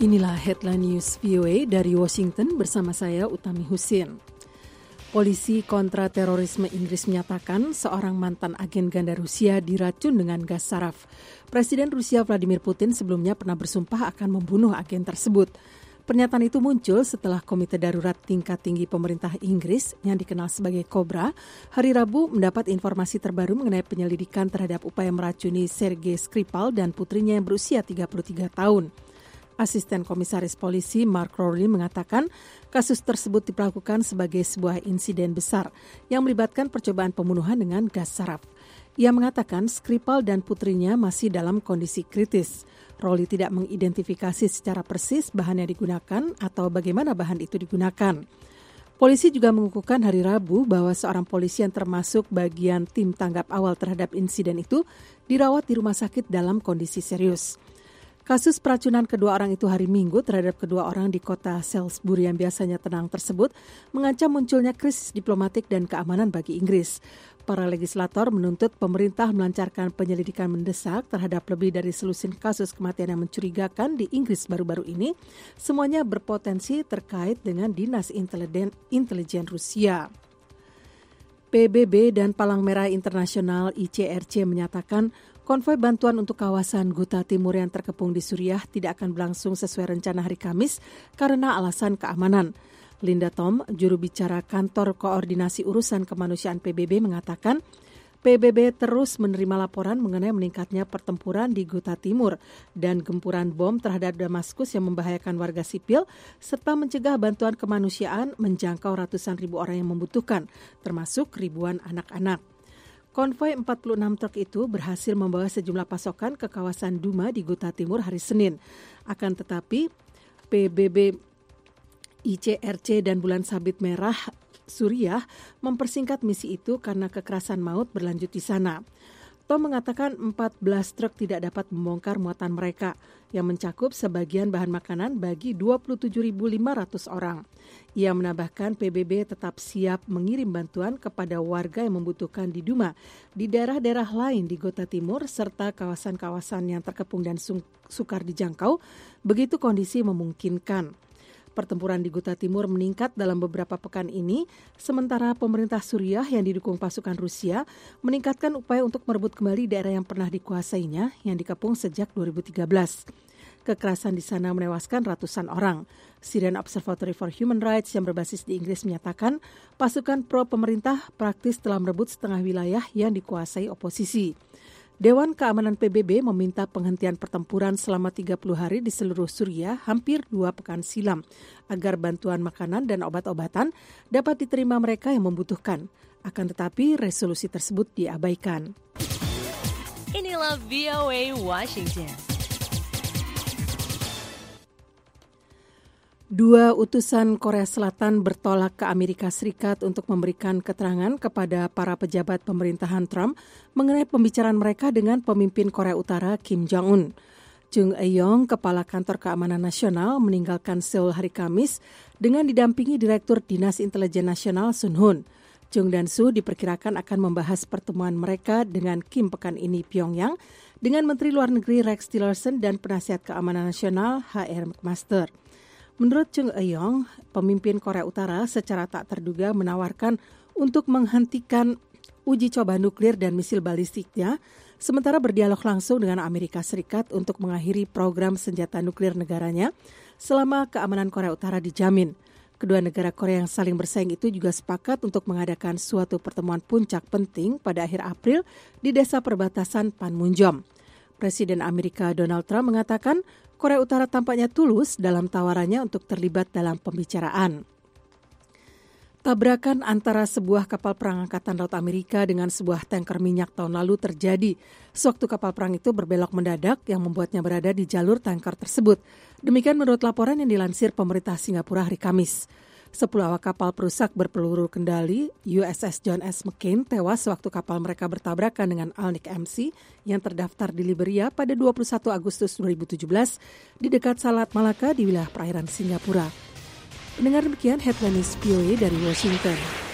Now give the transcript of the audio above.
Inilah headline news VOA dari Washington bersama saya Utami Husin. Polisi kontra terorisme Inggris menyatakan seorang mantan agen ganda Rusia diracun dengan gas saraf. Presiden Rusia Vladimir Putin sebelumnya pernah bersumpah akan membunuh agen tersebut. Pernyataan itu muncul setelah Komite Darurat Tingkat Tinggi Pemerintah Inggris yang dikenal sebagai Cobra hari Rabu mendapat informasi terbaru mengenai penyelidikan terhadap upaya meracuni Sergei Skripal dan putrinya yang berusia 33 tahun. Asisten Komisaris Polisi Mark Rowley mengatakan kasus tersebut dilakukan sebagai sebuah insiden besar yang melibatkan percobaan pembunuhan dengan gas saraf. Ia mengatakan Skripal dan putrinya masih dalam kondisi kritis. Rowley tidak mengidentifikasi secara persis bahan yang digunakan atau bagaimana bahan itu digunakan. Polisi juga mengukuhkan hari Rabu bahwa seorang polisi yang termasuk bagian tim tanggap awal terhadap insiden itu dirawat di rumah sakit dalam kondisi serius. Kasus peracunan kedua orang itu hari Minggu terhadap kedua orang di kota Salisbury yang biasanya tenang tersebut mengancam munculnya krisis diplomatik dan keamanan bagi Inggris. Para legislator menuntut pemerintah melancarkan penyelidikan mendesak terhadap lebih dari selusin kasus kematian yang mencurigakan di Inggris baru-baru ini. Semuanya berpotensi terkait dengan Dinas Intelijen Rusia. PBB dan Palang Merah Internasional ICRC menyatakan konvoi bantuan untuk kawasan Ghouta Timur yang terkepung di Suriah tidak akan berlangsung sesuai rencana hari Kamis karena alasan keamanan. Linda Tom, juru bicara Kantor Koordinasi Urusan Kemanusiaan PBB mengatakan PBB terus menerima laporan mengenai meningkatnya pertempuran di Ghouta Timur dan gempuran bom terhadap Damaskus yang membahayakan warga sipil serta mencegah bantuan kemanusiaan menjangkau ratusan ribu orang yang membutuhkan, termasuk ribuan anak-anak. Konvoi 46 truk itu berhasil membawa sejumlah pasokan ke kawasan Duma di Ghouta Timur hari Senin. Akan tetapi, PBB, ICRC dan Bulan Sabit Merah Suriah mempersingkat misi itu karena kekerasan maut berlanjut di sana. Tom mengatakan 14 truk tidak dapat membongkar muatan mereka yang mencakup sebagian bahan makanan bagi 27.500 orang. Ia menambahkan PBB tetap siap mengirim bantuan kepada warga yang membutuhkan di Duma, di daerah-daerah lain di Ghouta Timur serta kawasan-kawasan yang terkepung dan sukar dijangkau, begitu kondisi memungkinkan. Pertempuran di Ghouta Timur meningkat dalam beberapa pekan ini, sementara pemerintah Suriah yang didukung pasukan Rusia meningkatkan upaya untuk merebut kembali daerah yang pernah dikuasainya yang dikepung sejak 2013. Kekerasan di sana menewaskan ratusan orang. Syrian Observatory for Human Rights yang berbasis di Inggris menyatakan pasukan pro-pemerintah praktis telah merebut setengah wilayah yang dikuasai oposisi. Dewan Keamanan PBB meminta penghentian pertempuran selama 30 hari di seluruh Suriah hampir 2 pekan silam agar bantuan makanan dan obat-obatan dapat diterima mereka yang membutuhkan. Akan tetapi resolusi tersebut diabaikan. Inilah VOA Washington. 2 utusan Korea Selatan bertolak ke Amerika Serikat untuk memberikan keterangan kepada para pejabat pemerintahan Trump mengenai pembicaraan mereka dengan pemimpin Korea Utara Kim Jong-un. Chung Eui-yong, Kepala Kantor Keamanan Nasional, meninggalkan Seoul hari Kamis dengan didampingi Direktur Dinas Intelijen Nasional Sun Hun. Chung dan Su diperkirakan akan membahas pertemuan mereka dengan Kim pekan ini Pyongyang dengan Menteri Luar Negeri Rex Tillerson dan Penasihat Keamanan Nasional H.R. McMaster. Menurut Chung Eui-yong, pemimpin Korea Utara secara tak terduga menawarkan untuk menghentikan uji coba nuklir dan misil balistiknya, sementara berdialog langsung dengan Amerika Serikat untuk mengakhiri program senjata nuklir negaranya selama keamanan Korea Utara dijamin. Kedua negara Korea yang saling bersaing itu juga sepakat untuk mengadakan suatu pertemuan puncak penting pada akhir April di desa perbatasan Panmunjom. Presiden Amerika Donald Trump mengatakan Korea Utara tampaknya tulus dalam tawarannya untuk terlibat dalam pembicaraan. Tabrakan antara sebuah kapal perang Angkatan Laut Amerika dengan sebuah tanker minyak tahun lalu terjadi sewaktu kapal perang itu berbelok mendadak yang membuatnya berada di jalur tanker tersebut. Demikian menurut laporan yang dilansir pemerintah Singapura hari Kamis. 10 awak kapal perusak berpeluru kendali USS John S. McCain tewas sewaktu kapal mereka bertabrakan dengan Alnic MC yang terdaftar di Liberia pada 21 Agustus 2017 di dekat Selat Malaka di wilayah perairan Singapura. Pendengar demikian headline VOA dari Washington.